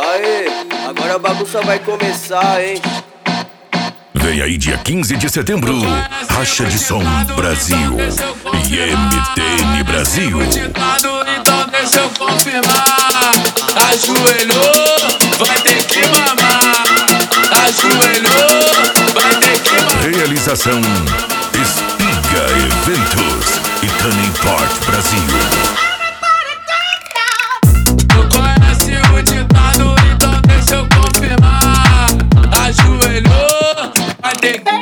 Aê, agora a bagunça vai começar, hein? Vem aí dia 15 de setembro, Racha de Som Brasil e MTN Brasil. Então deixa eu confirmar. Ajoelhou, vai ter que mamar. Ajoelhou, vai ter que mamar. Realização Espiga Eventos e Turning Part Brasil. Tu conhece o ditado, então deixa eu confirmar. Ajoelhou, vai ter que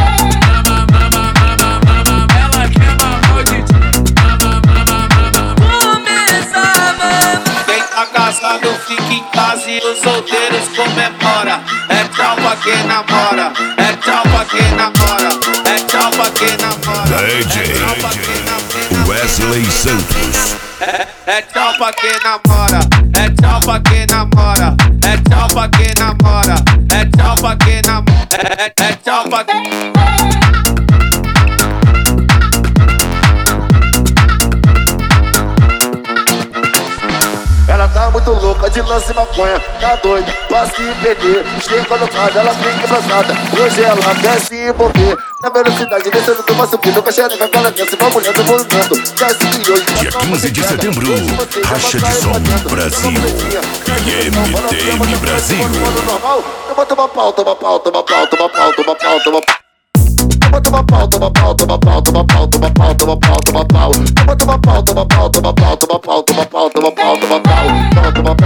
ela quer mamar o DJ. Quem tá casado fica em casa e os solteiros comemora. É tchau pra quem namora, é tchau pra quem namora, é tchau pra quem namora. DJ Wesley Santos. É tchau pra quem namora, é tchau pra quem namora, é tchau pra quem namora, é tchau pra quem namora, é tchau pra quem. Ela tá muito louca de lance e maconha, tá doida, pra se perder. Chega no carro, ela fica embrasada. Hoje ela quer se envolver. Na velocidade, descendo do maço, com a xereca que ela desce, uma mulher do movimento. Desce hoje. Dia 15 de setembro, Racha de Som Brasil e MTN Brasil. Toma, toma pau, toma pau, toma pau, toma pau, toma pau, toma pau. Toma pau, toma pau, toma pau, toma pau, toma pau, toma pau, toma pau. Toma pau, toma pau, toma pau, toma pau, toma pau, toma pau, toma pau, toma pau.